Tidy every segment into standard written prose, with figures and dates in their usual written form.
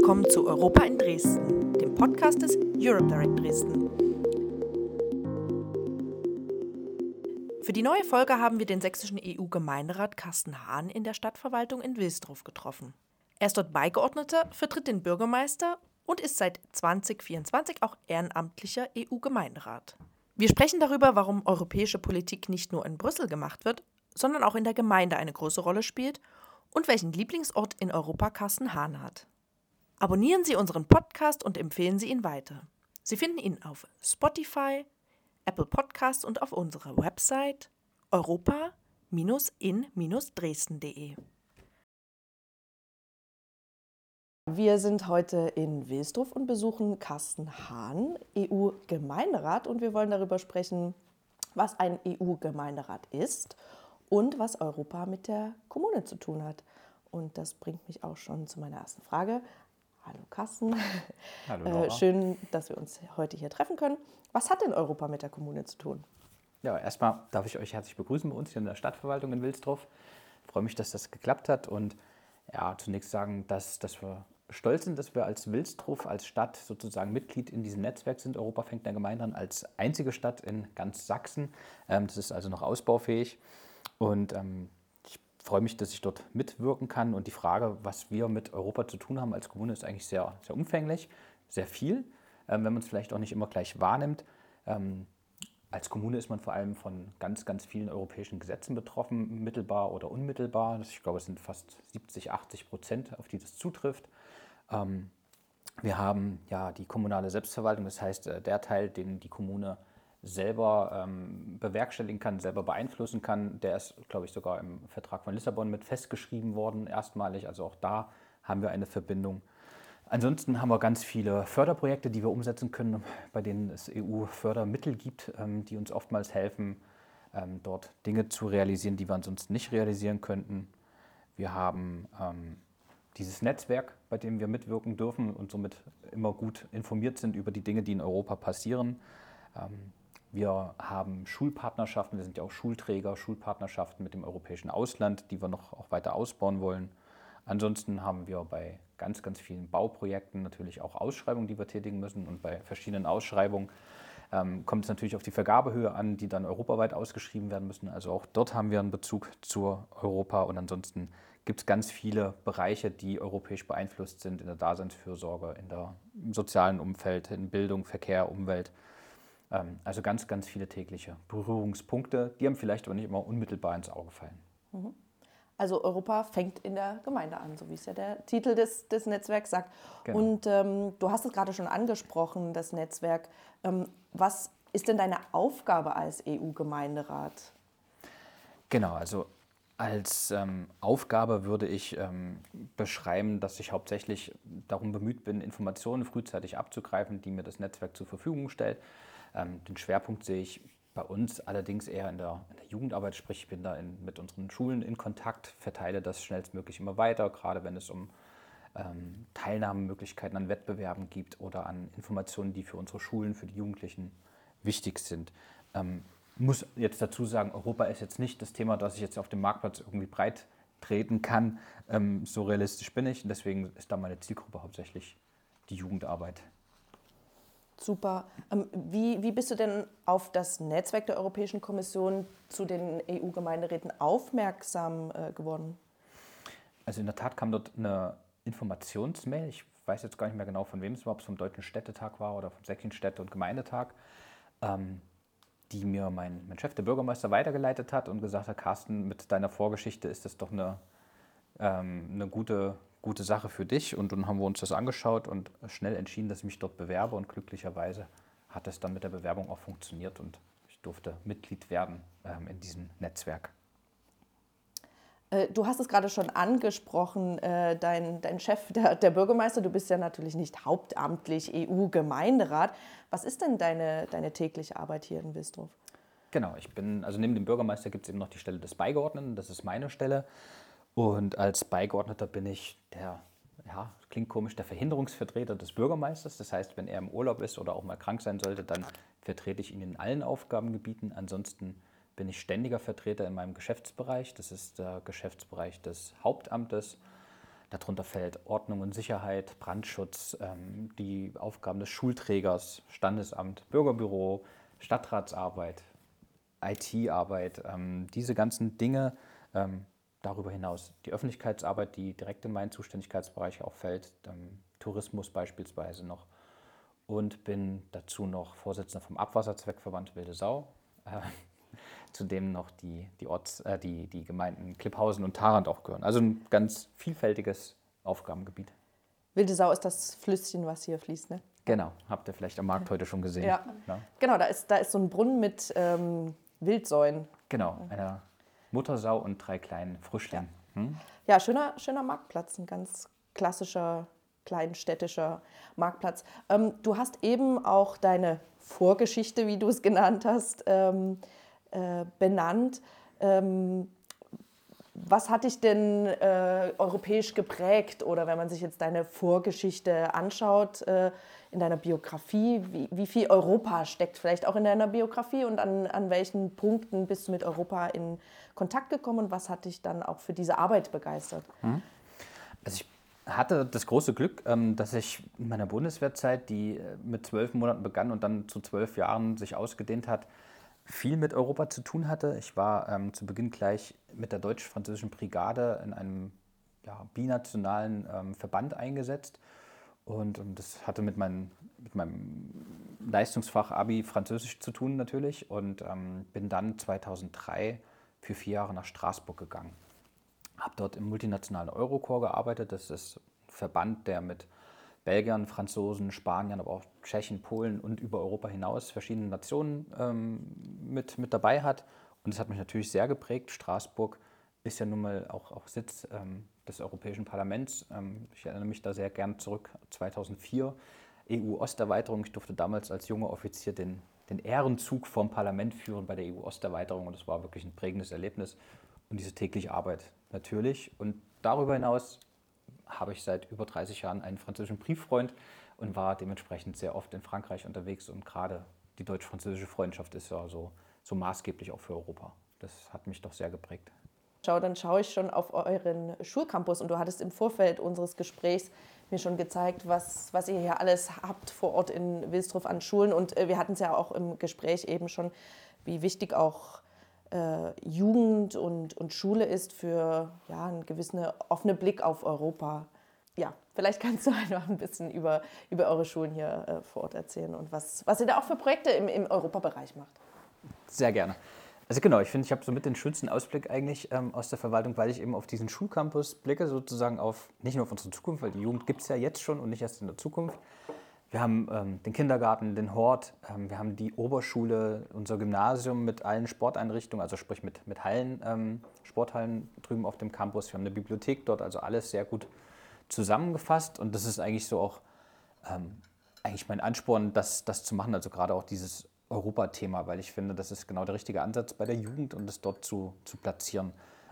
willkommen zu Europa in Dresden, dem Podcast des Europe Direct Dresden. Für die neue Folge haben wir den sächsischen EU-Gemeinderat Carsten Hahn in der Stadtverwaltung in Wilsdruff getroffen. Er ist dort Beigeordneter, vertritt den Bürgermeister und ist seit 2024 auch ehrenamtlicher EU-Gemeinderat. Wir sprechen darüber, warum europäische Politik nicht nur in Brüssel gemacht wird, sondern auch in der Gemeinde eine große Rolle spielt und welchen Lieblingsort in Europa Carsten Hahn hat. Abonnieren Sie unseren Podcast und empfehlen Sie ihn weiter. Sie finden ihn auf Spotify, Apple Podcasts und auf unserer Website europa-in-dresden.de. Wir sind heute in Wilsdruff und besuchen Carsten Hahn, EU-Gemeinderat, und wir wollen darüber sprechen, was ein EU-Gemeinderat ist und was Europa mit der Kommune zu tun hat. Und das bringt mich auch schon zu meiner ersten Frage. Hallo Carsten. Hallo Laura. Schön, dass wir uns heute hier treffen können. Was hat denn Europa mit der Kommune zu tun? Ja, erstmal darf ich euch herzlich begrüßen bei uns hier in der Stadtverwaltung in Wilsdruff. Ich freue mich, dass das geklappt hat und ja, zunächst sagen, dass wir stolz sind, dass wir als Wilsdruff, als Stadt sozusagen Mitglied in diesem Netzwerk sind. Europa fängt der Gemeinde an als einzige Stadt in ganz Sachsen. Das ist also noch ausbaufähig und ich freue mich, dass ich dort mitwirken kann. Und die Frage, was wir mit Europa zu tun haben als Kommune, ist eigentlich sehr, sehr umfänglich, sehr viel, wenn man es vielleicht auch nicht immer gleich wahrnimmt. Als Kommune ist man vor allem von ganz, ganz vielen europäischen Gesetzen betroffen, mittelbar oder unmittelbar. Ich glaube, es sind fast 70-80%, auf die das zutrifft. Wir haben ja die kommunale Selbstverwaltung, das heißt, der Teil, den die Kommune selber bewerkstelligen kann, selber beeinflussen kann, der ist, glaube ich, sogar im Vertrag von Lissabon mit festgeschrieben worden, erstmalig. Also auch da haben wir eine Verbindung. Ansonsten haben wir ganz viele Förderprojekte, die wir umsetzen können, bei denen es EU-Fördermittel gibt, die uns oftmals helfen, dort Dinge zu realisieren, die wir ansonsten nicht realisieren könnten. Wir haben dieses Netzwerk, bei dem wir mitwirken dürfen und somit immer gut informiert sind über die Dinge, die in Europa passieren. Wir haben Schulpartnerschaften, wir sind ja auch Schulträger, Schulpartnerschaften mit dem europäischen Ausland, die wir noch auch weiter ausbauen wollen. Ansonsten haben wir bei ganz, ganz vielen Bauprojekten natürlich auch Ausschreibungen, die wir tätigen müssen. Und bei verschiedenen Ausschreibungen kommt es natürlich auf die Vergabehöhe an, die dann europaweit ausgeschrieben werden müssen. Also auch dort haben wir einen Bezug zu Europa. Und ansonsten gibt es ganz viele Bereiche, die europäisch beeinflusst sind in der Daseinsfürsorge, im sozialen Umfeld, in Bildung, Verkehr, Umwelt. Also ganz, ganz viele tägliche Berührungspunkte, die einem vielleicht aber nicht immer unmittelbar ins Auge fallen. Also Europa fängt in der Gemeinde an, so wie es ja der Titel des Netzwerks sagt. Genau. Und du hast es gerade schon angesprochen, das Netzwerk. Was ist denn deine Aufgabe als EU-Gemeinderat? Genau, also als Aufgabe würde ich beschreiben, dass ich hauptsächlich darum bemüht bin, Informationen frühzeitig abzugreifen, die mir das Netzwerk zur Verfügung stellt. Den Schwerpunkt sehe ich bei uns allerdings eher in der Jugendarbeit, sprich ich bin da mit unseren Schulen in Kontakt, verteile das schnellstmöglich immer weiter, gerade wenn es um Teilnahmemöglichkeiten an Wettbewerben geht oder an Informationen, die für unsere Schulen, für die Jugendlichen wichtig sind. Muss jetzt dazu sagen, Europa ist jetzt nicht das Thema, das ich jetzt auf dem Marktplatz irgendwie breit treten kann. So realistisch bin ich und deswegen ist da meine Zielgruppe hauptsächlich die Jugendarbeit. Super. Wie bist du denn auf das Netzwerk der Europäischen Kommission zu den EU-Gemeinderäten aufmerksam geworden? Also in der Tat kam dort eine Informationsmail. Ich weiß jetzt gar nicht mehr genau, von wem es war, ob es vom Deutschen Städtetag war oder vom Sächsischen Städte- und Gemeindetag, die mir mein Chef, der Bürgermeister, weitergeleitet hat und gesagt hat, Carsten, mit deiner Vorgeschichte ist das doch eine gute Sache für dich. Und dann haben wir uns das angeschaut und schnell entschieden, dass ich mich dort bewerbe. Und glücklicherweise hat es dann mit der Bewerbung auch funktioniert und ich durfte Mitglied werden in diesem Netzwerk. Du hast es gerade schon angesprochen, dein Chef, der Bürgermeister, du bist ja natürlich nicht hauptamtlich EU-Gemeinderat. Was ist denn deine tägliche Arbeit hier in Wilsdruff? Genau, also neben dem Bürgermeister gibt es eben noch die Stelle des Beigeordneten, das ist meine Stelle. Und als Beigeordneter bin ich klingt komisch, der Verhinderungsvertreter des Bürgermeisters. Das heißt, wenn er im Urlaub ist oder auch mal krank sein sollte, dann vertrete ich ihn in allen Aufgabengebieten. Ansonsten bin ich ständiger Vertreter in meinem Geschäftsbereich. Das ist der Geschäftsbereich des Hauptamtes. Darunter fällt Ordnung und Sicherheit, Brandschutz, die Aufgaben des Schulträgers, Standesamt, Bürgerbüro, Stadtratsarbeit, IT-Arbeit, diese ganzen Dinge. Darüber hinaus die Öffentlichkeitsarbeit, die direkt in meinen Zuständigkeitsbereich auch fällt, Tourismus beispielsweise noch. Und bin dazu noch Vorsitzender vom Abwasserzweckverband Wilde Sau, zu dem noch die Gemeinden Klipphausen und Tharandt auch gehören. Also ein ganz vielfältiges Aufgabengebiet. Wilde Sau ist das Flüsschen, was hier fließt, ne? Genau, habt ihr vielleicht am Markt heute schon gesehen. Ja. Genau, da ist so ein Brunnen mit Wildsäuen. Genau, einer Muttersau und 3 kleinen Frischlingen. Ja, schöner Marktplatz, ein ganz klassischer, kleinstädtischer Marktplatz. Du hast eben auch deine Vorgeschichte, wie du es genannt hast, benannt. Was hat dich denn europäisch geprägt? Oder wenn man sich jetzt deine Vorgeschichte anschaut, in deiner Biografie, wie viel Europa steckt vielleicht auch in deiner Biografie und an welchen Punkten bist du mit Europa in Kontakt gekommen und was hat dich dann auch für diese Arbeit begeistert? Also ich hatte das große Glück, dass ich in meiner Bundeswehrzeit, die mit 12 Monaten begann und dann zu 12 Jahren sich ausgedehnt hat, viel mit Europa zu tun hatte. Ich war zu Beginn gleich mit der deutsch-französischen Brigade in einem binationalen Verband eingesetzt. Und das hatte mit meinem Leistungsfach Abi Französisch zu tun natürlich. Und bin dann 2003 für 4 Jahre nach Straßburg gegangen. Habe dort im multinationalen Eurokorps gearbeitet. Das ist ein Verband, der mit Belgiern, Franzosen, Spaniern, aber auch Tschechen, Polen und über Europa hinaus verschiedene Nationen mit dabei hat. Und das hat mich natürlich sehr geprägt. Straßburg ist ja nun mal auch Sitz des Europäischen Parlaments. Ich erinnere mich da sehr gern zurück, 2004, EU-Osterweiterung. Ich durfte damals als junger Offizier den Ehrenzug vom Parlament führen bei der EU-Osterweiterung und das war wirklich ein prägendes Erlebnis. Und diese tägliche Arbeit natürlich. Und darüber hinaus habe ich seit über 30 Jahren einen französischen Brieffreund und war dementsprechend sehr oft in Frankreich unterwegs. Und gerade die deutsch-französische Freundschaft ist ja so maßgeblich auch für Europa. Das hat mich doch sehr geprägt. Dann schaue ich schon auf euren Schulcampus und du hattest im Vorfeld unseres Gesprächs mir schon gezeigt, was ihr hier alles habt vor Ort in Wilsdruff an Schulen. Und wir hatten es ja auch im Gespräch eben schon, wie wichtig auch Jugend und Schule ist für einen gewissen offenen Blick auf Europa. Ja, vielleicht kannst du einfach ein bisschen über eure Schulen hier vor Ort erzählen und was ihr da auch für Projekte im Europabereich macht. Sehr gerne. Also genau, ich finde, ich habe so mit den schönsten Ausblick eigentlich aus der Verwaltung, weil ich eben auf diesen Schulcampus blicke, sozusagen nicht nur auf unsere Zukunft, weil die Jugend gibt es ja jetzt schon und nicht erst in der Zukunft. Wir haben den Kindergarten, den Hort, wir haben die Oberschule, unser Gymnasium mit allen Sporteinrichtungen, also sprich mit Hallen, Sporthallen drüben auf dem Campus. Wir haben eine Bibliothek dort, also alles sehr gut zusammengefasst. Und das ist eigentlich so auch eigentlich mein Ansporn, das zu machen, also gerade auch dieses Europa-Thema, weil ich finde, das ist genau der richtige Ansatz bei der Jugend und das dort zu platzieren.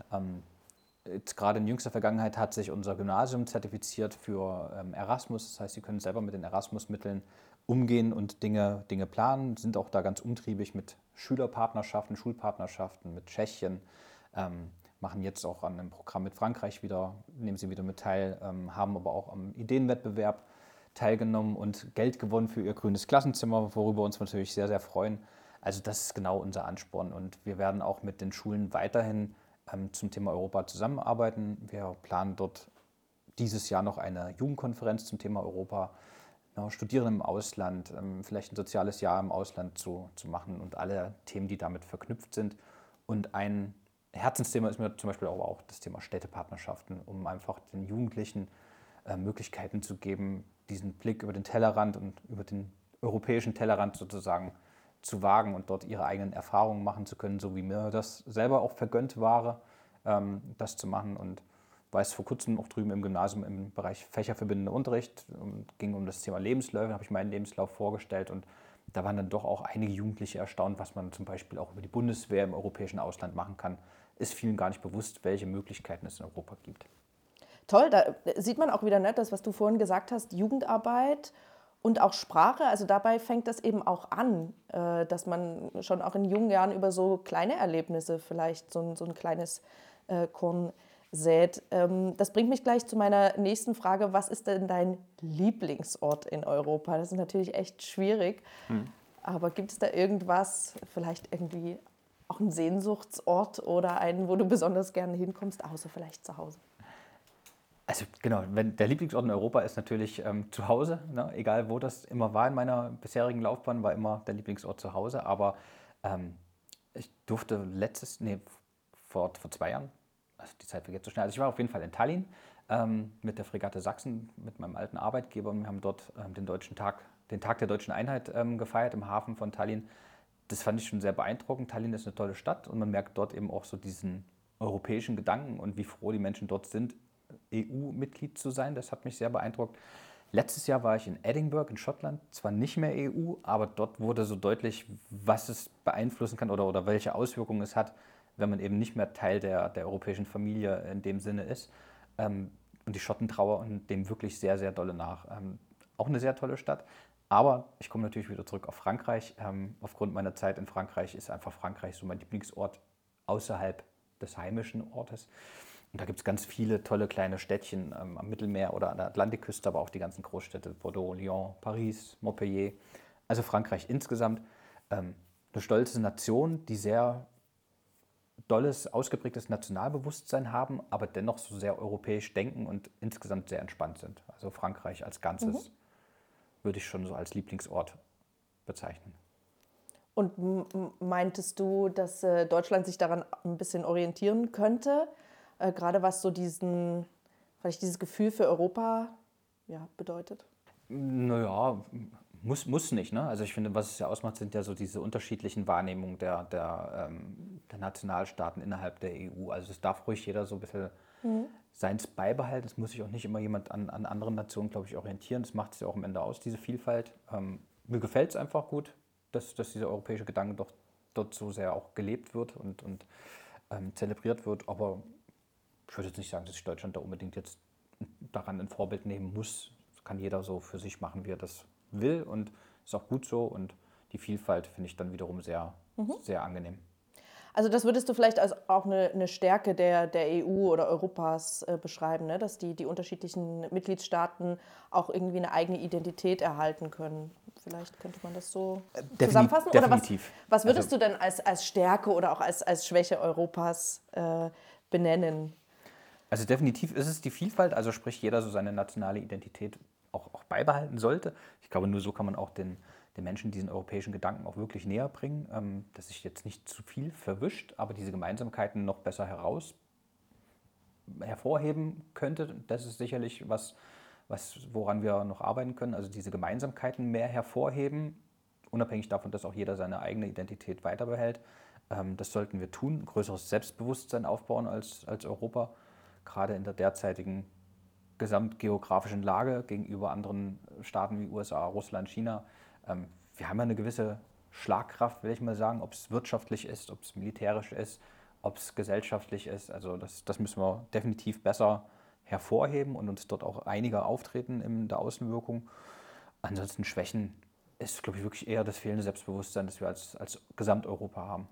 Jetzt gerade in jüngster Vergangenheit hat sich unser Gymnasium zertifiziert für Erasmus. Das heißt, sie können selber mit den Erasmus-Mitteln umgehen und Dinge planen, sind auch da ganz umtriebig mit Schülerpartnerschaften, Schulpartnerschaften mit Tschechien, machen jetzt auch an einem Programm mit Frankreich wieder, nehmen sie wieder mit teil, haben aber auch am Ideenwettbewerb teilgenommen und Geld gewonnen für ihr grünes Klassenzimmer, worüber wir uns natürlich sehr, sehr freuen. Also das ist genau unser Ansporn und wir werden auch mit den Schulen weiterhin zum Thema Europa zusammenarbeiten. Wir planen dort dieses Jahr noch eine Jugendkonferenz zum Thema Europa, Studierende im Ausland, vielleicht ein soziales Jahr im Ausland zu machen und alle Themen, die damit verknüpft sind. Und ein Herzensthema ist mir zum Beispiel auch das Thema Städtepartnerschaften, um einfach den Jugendlichen Möglichkeiten zu geben, diesen Blick über den Tellerrand und über den europäischen Tellerrand sozusagen zu wagen und dort ihre eigenen Erfahrungen machen zu können, so wie mir das selber auch vergönnt war, das zu machen. Und war es vor kurzem auch drüben im Gymnasium im Bereich fächerverbindender Unterricht, ging um das Thema Lebensläufe, da habe ich meinen Lebenslauf vorgestellt und da waren dann doch auch einige Jugendliche erstaunt, was man zum Beispiel auch über die Bundeswehr im europäischen Ausland machen kann. Ist vielen gar nicht bewusst, welche Möglichkeiten es in Europa gibt. Toll, da sieht man auch wieder, ne, das, was du vorhin gesagt hast, Jugendarbeit und auch Sprache. Also dabei fängt das eben auch an, dass man schon auch in jungen Jahren über so kleine Erlebnisse vielleicht so ein kleines Korn sät. Das bringt mich gleich zu meiner nächsten Frage. Was ist denn dein Lieblingsort in Europa? Das ist natürlich echt schwierig. Aber gibt es da irgendwas, vielleicht irgendwie auch einen Sehnsuchtsort oder einen, wo du besonders gerne hinkommst, außer vielleicht zu Hause? Also genau, der Lieblingsort in Europa ist natürlich zu Hause, ne? Egal wo das immer war in meiner bisherigen Laufbahn, war immer der Lieblingsort zu Hause. Aber ähm, ich durfte vor 2 Jahren, also die Zeit vergeht so schnell, also ich war auf jeden Fall in Tallinn mit der Fregatte Sachsen, mit meinem alten Arbeitgeber, und wir haben dort den Tag der deutschen Einheit gefeiert im Hafen von Tallinn. Das fand ich schon sehr beeindruckend. Tallinn ist eine tolle Stadt und man merkt dort eben auch so diesen europäischen Gedanken und wie froh die Menschen dort sind, EU-Mitglied zu sein. Das hat mich sehr beeindruckt. Letztes Jahr war ich in Edinburgh in Schottland, zwar nicht mehr EU, aber dort wurde so deutlich, was es beeinflussen kann oder welche Auswirkungen es hat, wenn man eben nicht mehr Teil der europäischen Familie in dem Sinne ist. Und die Schotten trauern dem wirklich sehr, sehr dolle nach. Auch eine sehr tolle Stadt. Aber ich komme natürlich wieder zurück auf Frankreich. Aufgrund meiner Zeit in Frankreich ist einfach Frankreich so mein Lieblingsort außerhalb des heimischen Ortes. Und da gibt es ganz viele tolle kleine Städtchen am Mittelmeer oder an der Atlantikküste, aber auch die ganzen Großstädte, Bordeaux, Lyon, Paris, Montpellier. Also Frankreich insgesamt eine stolze Nation, die sehr dolles, ausgeprägtes Nationalbewusstsein haben, aber dennoch so sehr europäisch denken und insgesamt sehr entspannt sind. Also Frankreich als Ganzes würde ich schon so als Lieblingsort bezeichnen. Und meintest du, dass Deutschland sich daran ein bisschen orientieren könnte, gerade was so vielleicht dieses Gefühl für Europa bedeutet? Naja, muss nicht. Ne? Also ich finde, was es ja ausmacht, sind ja so diese unterschiedlichen Wahrnehmungen der Nationalstaaten innerhalb der EU. Also es darf ruhig jeder so ein bisschen seins beibehalten. Es muss sich auch nicht immer jemand an anderen Nationen, glaube ich, orientieren. Das macht es ja auch am Ende aus, diese Vielfalt. Mir gefällt es einfach gut, dass dieser europäische Gedanke doch dort so sehr auch gelebt wird und zelebriert wird. Aber ich würde jetzt nicht sagen, dass sich Deutschland da unbedingt jetzt daran ein Vorbild nehmen muss. Das kann jeder so für sich machen, wie er das will, und ist auch gut so. Und die Vielfalt finde ich dann wiederum sehr, sehr angenehm. Also das würdest du vielleicht als auch eine Stärke der EU oder Europas beschreiben, ne? Dass die unterschiedlichen Mitgliedstaaten auch irgendwie eine eigene Identität erhalten können. Vielleicht könnte man das so zusammenfassen. Oder Definitiv. was würdest du denn als Stärke oder auch als Schwäche Europas benennen? Also definitiv ist es die Vielfalt, also sprich jeder so seine nationale Identität auch beibehalten sollte. Ich glaube, nur so kann man auch den Menschen diesen europäischen Gedanken auch wirklich näher bringen, dass sich jetzt nicht zu viel verwischt, aber diese Gemeinsamkeiten noch besser hervorheben könnte. Das ist sicherlich woran wir noch arbeiten können. Also diese Gemeinsamkeiten mehr hervorheben, unabhängig davon, dass auch jeder seine eigene Identität weiterbehält. Das sollten wir tun, ein größeres Selbstbewusstsein aufbauen als Europa, gerade in der derzeitigen gesamtgeografischen Lage gegenüber anderen Staaten wie USA, Russland, China. Wir haben ja eine gewisse Schlagkraft, will ich mal sagen, ob es wirtschaftlich ist, ob es militärisch ist, ob es gesellschaftlich ist. Also das müssen wir definitiv besser hervorheben und uns dort auch einiger auftreten in der Außenwirkung. Ansonsten Schwächen ist, glaube ich, wirklich eher das fehlende Selbstbewusstsein, das wir als Gesamteuropa haben.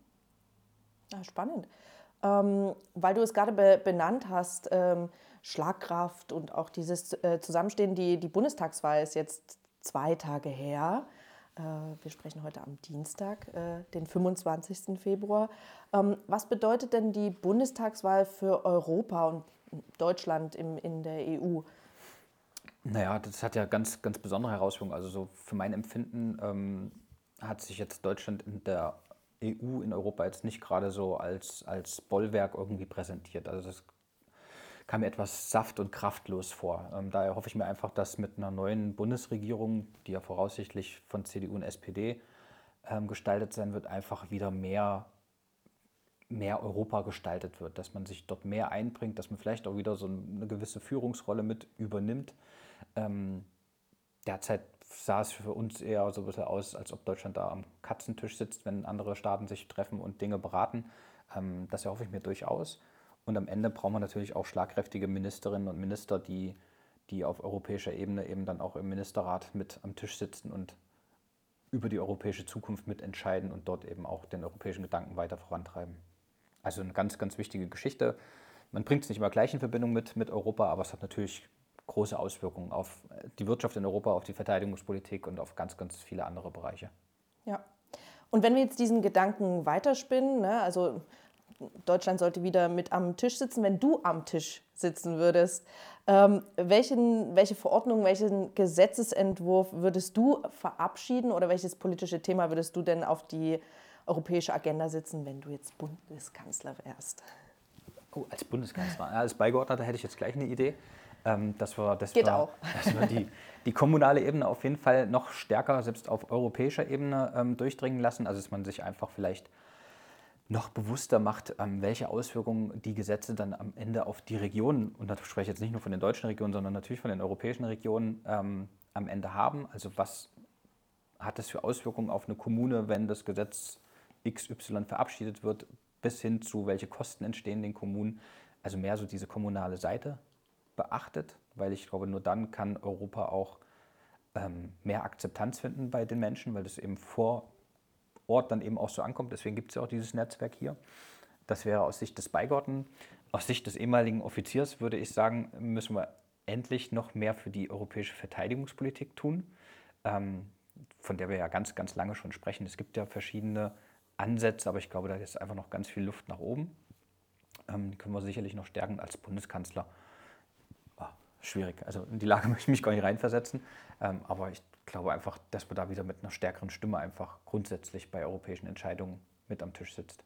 Ja, spannend. Weil du es gerade benannt hast, Schlagkraft und auch dieses Zusammenstehen, die Bundestagswahl ist jetzt 2 Tage her. Wir sprechen heute am Dienstag, den 25. Februar. Was bedeutet denn die Bundestagswahl für Europa und Deutschland in der EU? Naja, das hat ja ganz, ganz besondere Herausforderungen. Also so für mein Empfinden hat sich jetzt Deutschland in der EU, in Europa jetzt nicht gerade so als Bollwerk irgendwie präsentiert. Also das kam mir etwas saft- und kraftlos vor. Daher hoffe ich mir einfach, dass mit einer neuen Bundesregierung, die ja voraussichtlich von CDU und SPD gestaltet sein wird, einfach wieder mehr Europa gestaltet wird, dass man sich dort mehr einbringt, dass man vielleicht auch wieder so eine gewisse Führungsrolle mit übernimmt. Derzeit sah es für uns eher so ein bisschen aus, als ob Deutschland da am Katzentisch sitzt, wenn andere Staaten sich treffen und Dinge beraten. Das erhoffe ich mir durchaus. Und am Ende brauchen wir natürlich auch schlagkräftige Ministerinnen und Minister, die auf europäischer Ebene eben dann auch im Ministerrat mit am Tisch sitzen und über die europäische Zukunft mitentscheiden und dort eben auch den europäischen Gedanken weiter vorantreiben. Also eine ganz, ganz wichtige Geschichte. Man bringt es nicht immer gleich in Verbindung mit Europa, aber es hat natürlich große Auswirkungen auf die Wirtschaft in Europa, auf die Verteidigungspolitik und auf ganz, ganz viele andere Bereiche. Ja. Und wenn wir jetzt diesen Gedanken weiterspinnen, ne, also Deutschland sollte wieder mit am Tisch sitzen, wenn du am Tisch sitzen würdest, welche Verordnung, welchen Gesetzesentwurf würdest du verabschieden oder welches politische Thema würdest du denn auf die europäische Agenda setzen, wenn du jetzt Bundeskanzler wärst? Oh, als Bundeskanzler. Als Beigeordneter hätte ich jetzt gleich eine Idee. Dass wir die kommunale Ebene auf jeden Fall noch stärker, selbst auf europäischer Ebene, durchdringen lassen. Also dass man sich einfach vielleicht noch bewusster macht, welche Auswirkungen die Gesetze dann am Ende auf die Regionen, und da spreche ich jetzt nicht nur von den deutschen Regionen, sondern natürlich von den europäischen Regionen, am Ende haben. Also was hat das für Auswirkungen auf eine Kommune, wenn das Gesetz XY verabschiedet wird, bis hin zu welche Kosten entstehen den Kommunen. Also mehr so diese kommunale Seite beachtet, weil ich glaube, nur dann kann Europa auch mehr Akzeptanz finden bei den Menschen, weil das eben vor Ort dann eben auch so ankommt. Deswegen gibt es ja auch dieses Netzwerk hier. Das wäre aus Sicht des Beigeordneten. Aus Sicht des ehemaligen Offiziers würde ich sagen, müssen wir endlich noch mehr für die europäische Verteidigungspolitik tun, von der wir ja ganz, ganz lange schon sprechen. Es gibt ja verschiedene Ansätze, aber ich glaube, da ist einfach noch ganz viel Luft nach oben. Die können wir sicherlich noch stärken als Bundeskanzler. Schwierig, also in die Lage möchte ich mich gar nicht reinversetzen, aber ich glaube einfach, dass man da wieder mit einer stärkeren Stimme einfach grundsätzlich bei europäischen Entscheidungen mit am Tisch sitzt.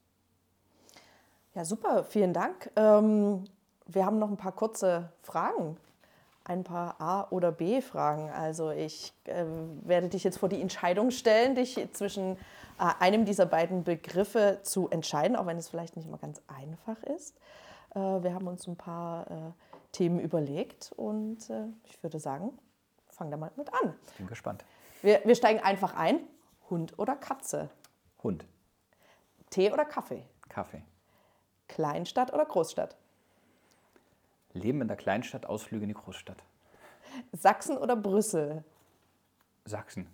Ja, super, vielen Dank. Wir haben noch ein paar kurze Fragen, ein paar A- oder B-Fragen. Also ich werde dich jetzt vor die Entscheidung stellen, dich zwischen einem dieser beiden Begriffe zu entscheiden, auch wenn es vielleicht nicht immer ganz einfach ist. Wir haben uns ein paar Themen überlegt und ich würde sagen, fang da mal mit an. Ich bin gespannt. Wir steigen einfach ein. Hund oder Katze? Hund. Tee oder Kaffee? Kaffee. Kleinstadt oder Großstadt? Leben in der Kleinstadt, Ausflüge in die Großstadt. Sachsen oder Brüssel? Sachsen.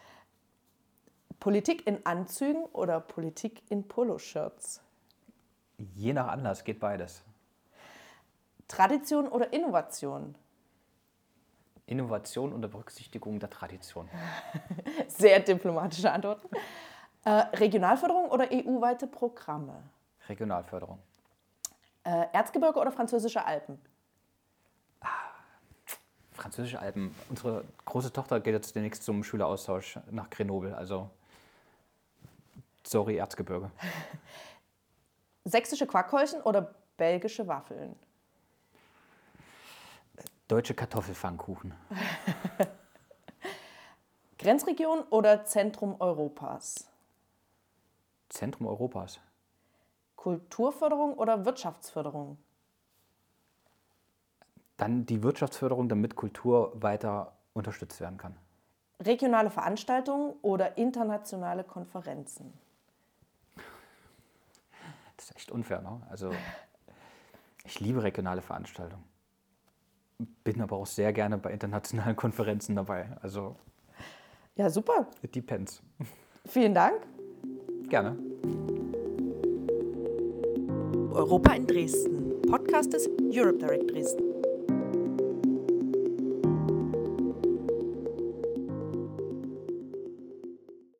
Politik in Anzügen oder Politik in Poloshirts? Je nach Anlass geht beides. Tradition oder Innovation? Innovation unter Berücksichtigung der Tradition. Sehr diplomatische Antworten. Regionalförderung oder EU-weite Programme? Regionalförderung. Erzgebirge oder französische Alpen? Französische Alpen. Unsere große Tochter geht jetzt demnächst zum Schüleraustausch nach Grenoble. Also, sorry, Erzgebirge. Sächsische Quackhäuschen oder belgische Waffeln? Deutsche Kartoffelpfannkuchen. Grenzregion oder Zentrum Europas? Zentrum Europas. Kulturförderung oder Wirtschaftsförderung? Dann die Wirtschaftsförderung, damit Kultur weiter unterstützt werden kann. Regionale Veranstaltungen oder internationale Konferenzen? Das ist echt unfair, ne? Also, ich liebe regionale Veranstaltungen. Bin aber auch sehr gerne bei internationalen Konferenzen dabei. Also, Ja, super. it depends. Vielen Dank. Gerne. Europa in Dresden. Podcast des Europe Direct Dresden.